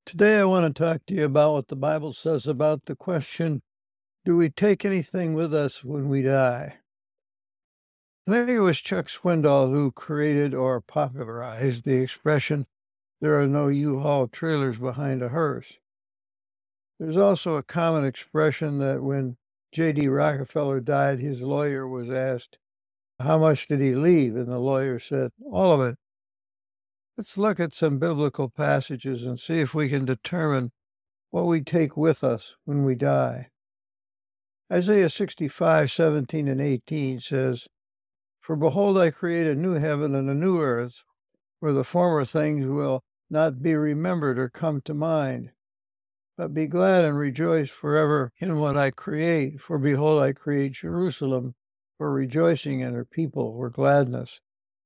Today, I want to talk to you about what the Bible says about the question, do we take anything with us when we die? I think it was Chuck Swindoll who created or popularized the expression, there are no U-Haul trailers behind a hearse. There's also a common expression that when J.D. Rockefeller died, his lawyer was asked, how much did he leave? And the lawyer said, all of it. Let's look at some biblical passages and see if we can determine what we take with us when we die. Isaiah 65:17 and 18 says, for behold, I create a new heaven and a new earth, where the former things will not be remembered or come to mind. But be glad and rejoice forever in what I create. For behold, I create Jerusalem for rejoicing and her people for gladness.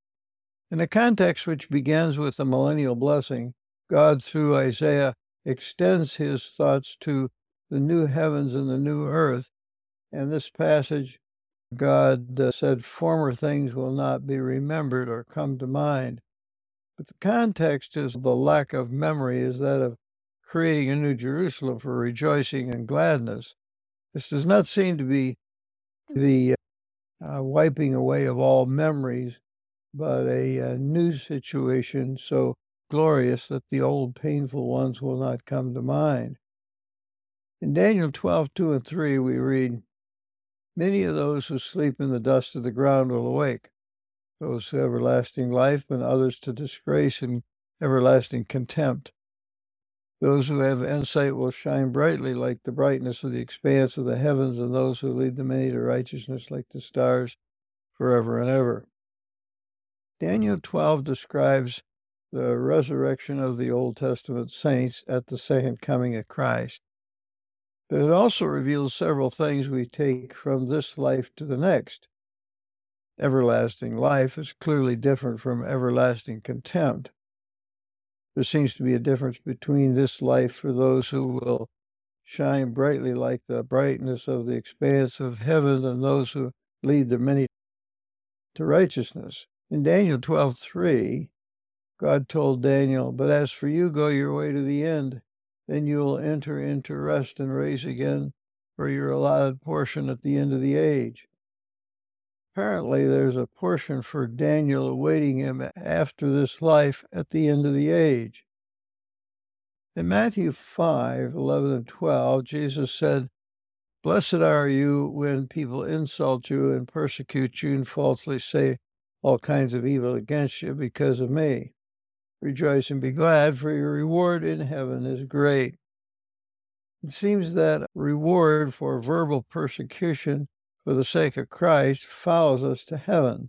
In a context which begins with the millennial blessing, God, through Isaiah, extends his thoughts to the new heavens and the new earth. And this passage, God said, former things will not be remembered or come to mind. But the context is the lack of memory is that of creating a new Jerusalem for rejoicing and gladness. This does not seem to be the wiping away of all memories, but a new situation so glorious that the old painful ones will not come to mind. In Daniel 12:2 and 3, we read, many of those who sleep in the dust of the ground will awake, those to everlasting life, but others to disgrace and everlasting contempt. Those who have insight will shine brightly like the brightness of the expanse of the heavens, and those who lead the many to righteousness like the stars forever and ever. Daniel 12 describes the resurrection of the Old Testament saints at the second coming of Christ. But it also reveals several things we take from this life to the next. Everlasting life is clearly different from everlasting contempt. There seems to be a difference between this life for those who will shine brightly like the brightness of the expanse of heaven and those who lead the many to righteousness. In Daniel 12:3, God told Daniel, but as for you, go your way to the end. Then you will enter into rest and rise again for your allotted portion at the end of the age. Apparently, there's a portion for Daniel awaiting him after this life at the end of the age. In Matthew 5:11 and 12, Jesus said, blessed are you when people insult you and persecute you and falsely say all kinds of evil against you because of me. Rejoice and be glad, for your reward in heaven is great. It seems that reward for verbal persecution for the sake of Christ follows us to heaven.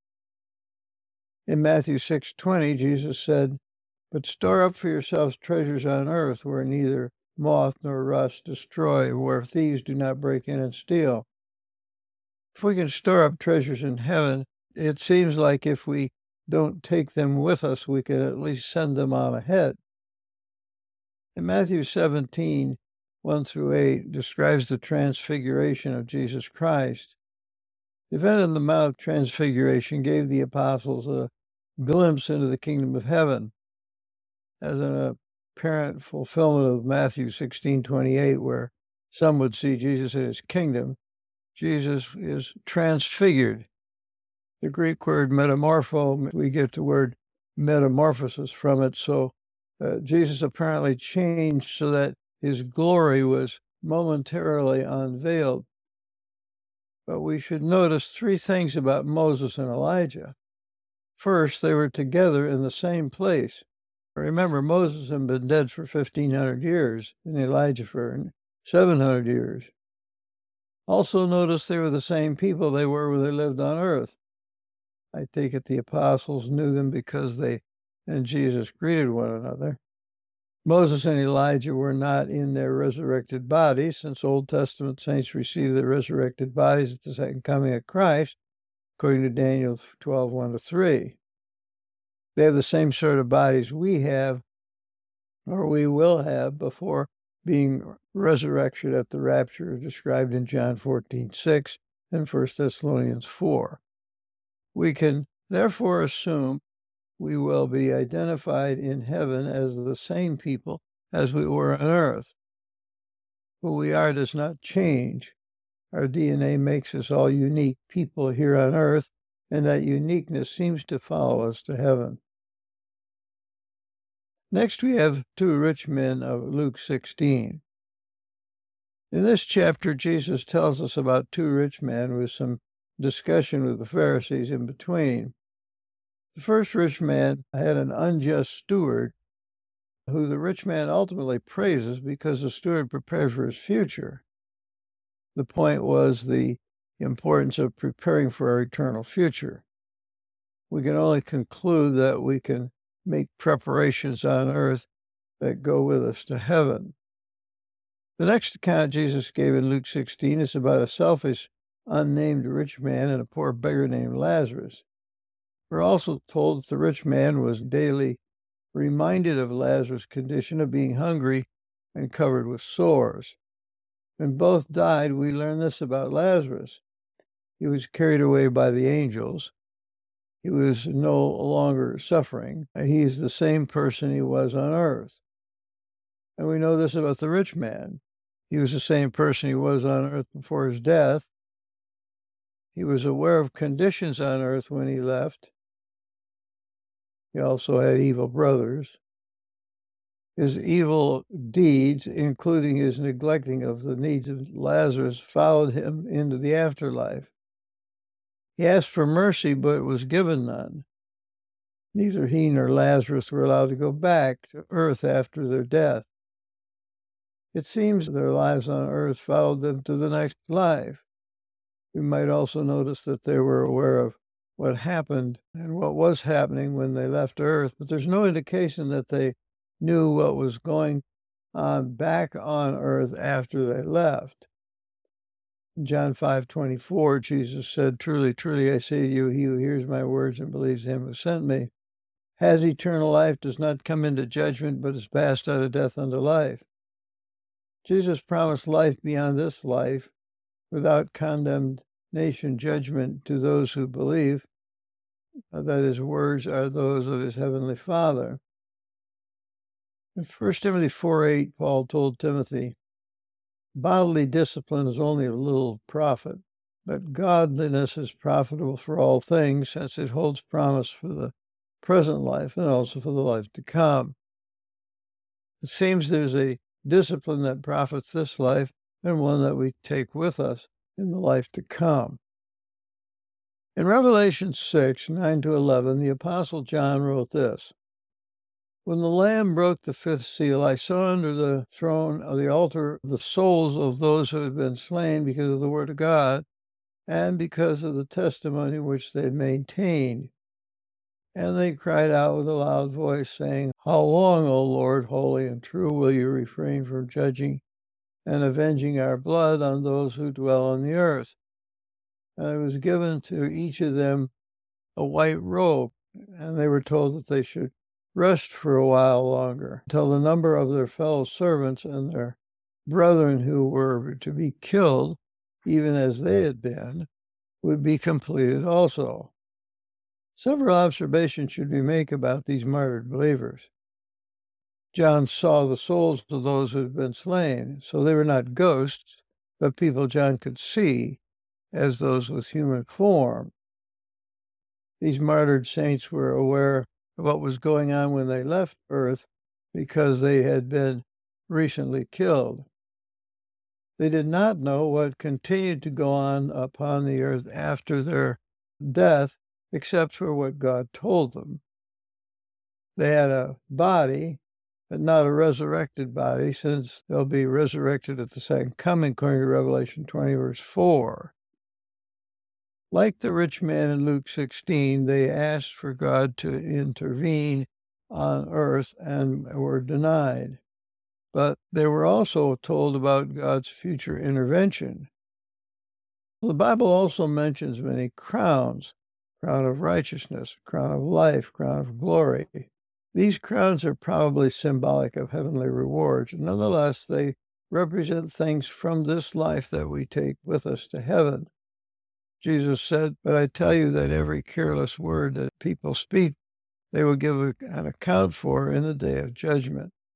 In Matthew 6:20, Jesus said, but store up for yourselves treasures on earth where neither moth nor rust destroy, where thieves do not break in and steal. If we can store up treasures in heaven, it seems like if we don't take them with us, we can at least send them on ahead. In Matthew 17:1 through 8 describes the transfiguration of Jesus Christ. The event of the Mount of Transfiguration gave the apostles a glimpse into the kingdom of heaven as an apparent fulfillment of Matthew 16:28, where some would see Jesus in his kingdom. Jesus is transfigured. The Greek word metamorpho, we get the word metamorphosis from it. So Jesus apparently changed so that his glory was momentarily unveiled. But we should notice three things about Moses and Elijah. First, they were together in the same place. Remember, Moses had been dead for 1,500 years and Elijah for 700 years. Also notice they were the same people they were when they lived on earth. I take it the apostles knew them because they and Jesus greeted one another. Moses and Elijah were not in their resurrected bodies, since Old Testament saints received their resurrected bodies at the second coming of Christ, according to Daniel 12:1 to 3. They have the same sort of bodies we have, or we will have, before being resurrection at the rapture, described in John 14:6 and 1 Thessalonians 4. We can therefore assume we will be identified in heaven as the same people as we were on earth. Who we are does not change. Our DNA makes us all unique people here on earth, and that uniqueness seems to follow us to heaven. Next, we have two rich men of Luke 16. In this chapter, Jesus tells us about two rich men with some discussion with the Pharisees in between. The first rich man had an unjust steward who the rich man ultimately praises because the steward prepared for his future. The point was the importance of preparing for our eternal future. We can only conclude that we can make preparations on earth that go with us to heaven. The next account Jesus gave in Luke 16 is about a selfish, unnamed rich man and a poor beggar named Lazarus. We're also told that the rich man was daily reminded of Lazarus' condition of being hungry and covered with sores. When both died, we learn this about Lazarus. He was carried away by the angels. He was no longer suffering. He is the same person he was on earth. And we know this about the rich man. He was the same person he was on earth before his death. He was aware of conditions on earth when he left. He also had evil brothers. His evil deeds, including his neglecting of the needs of Lazarus, followed him into the afterlife. He asked for mercy, but was given none. Neither he nor Lazarus were allowed to go back to earth after their death. It seems their lives on earth followed them to the next life. We might also notice that they were aware of what happened and what was happening when they left earth, but there's no indication that they knew what was going on back on earth after they left. In John 5:24, Jesus said, "Truly, truly, I say to you, he who hears my words and believes him who sent me has eternal life, does not come into judgment, but is passed out of death unto life." Jesus promised life beyond this life without condemnation, judgment to those who believe that his words are those of his heavenly Father. In 1 Timothy 4:8, Paul told Timothy, "Bodily discipline is only of little profit, but godliness is profitable for all things, since it holds promise for the present life and also for the life to come." It seems there's a discipline that profits this life and one that we take with us in the life to come. In Revelation 6:9-11, the Apostle John wrote this: "When the Lamb broke the fifth seal, I saw under the throne of the altar the souls of those who had been slain because of the word of God and because of the testimony which they had maintained. And they cried out with a loud voice, saying, 'How long, O Lord, holy and true, will you refrain from judging and avenging our blood on those who dwell on the earth?' And it was given to each of them a white robe, and they were told that they should rest for a while longer, until the number of their fellow servants and their brethren who were to be killed, even as they had been, would be completed also." Several observations should be made about these martyred believers. John saw the souls of those who had been slain, so they were not ghosts, but people John could see as those with human form. These martyred saints were aware of what was going on when they left earth because they had been recently killed. They did not know what continued to go on upon the earth after their death, except for what God told them. They had a body, but not a resurrected body, since they'll be resurrected at the second coming, according to Revelation 20, verse 4. Like the rich man in Luke 16, they asked for God to intervene on earth and were denied. But they were also told about God's future intervention. The Bible also mentions many crowns: crown of righteousness, crown of life, crown of glory. These crowns are probably symbolic of heavenly rewards. Nonetheless, they represent things from this life that we take with us to heaven. Jesus said, "But I tell you that every careless word that people speak, they will give an account for in the day of judgment."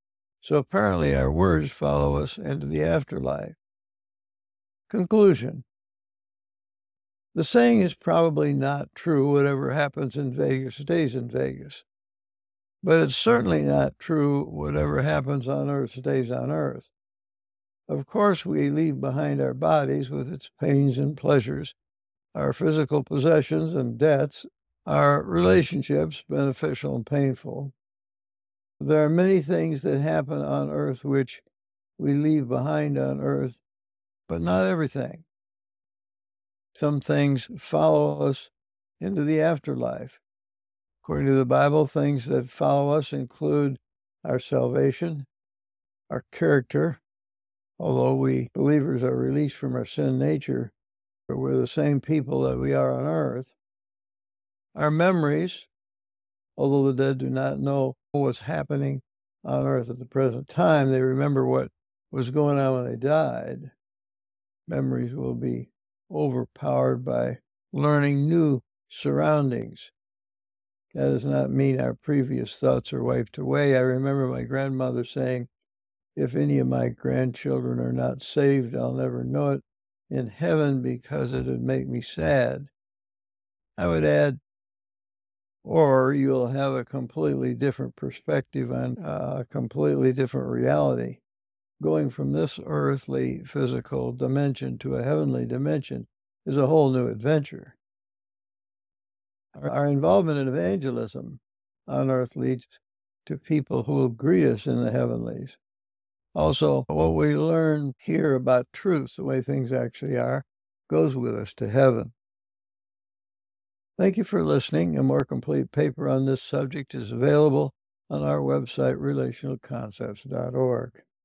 So apparently our words follow us into the afterlife. Conclusion. The saying is probably not true, whatever happens in Vegas stays in Vegas. But it's certainly not true, whatever happens on earth stays on earth. Of course, we leave behind our bodies with its pains and pleasures, our physical possessions and debts, our relationships, beneficial and painful. There are many things that happen on earth which we leave behind on earth, but not everything. Some things follow us into the afterlife. According to the Bible, things that follow us include our salvation, our character. Although we believers are released from our sin nature, we're the same people that we are on earth. Our memories, although the dead do not know what's happening on earth at the present time, they remember what was going on when they died. Memories will be overpowered by learning new surroundings. That does not mean our previous thoughts are wiped away. I remember my grandmother saying, if any of my grandchildren are not saved, I'll never know it in heaven because it would make me sad. I would add, or you'll have a completely different perspective on a completely different reality. Going from this earthly physical dimension to a heavenly dimension is a whole new adventure. Our involvement in evangelism on earth leads to people who will greet us in the heavenlies. Also, what we learn here about truth, the way things actually are, goes with us to heaven. Thank you for listening. A more complete paper on this subject is available on our website, relationalconcepts.org.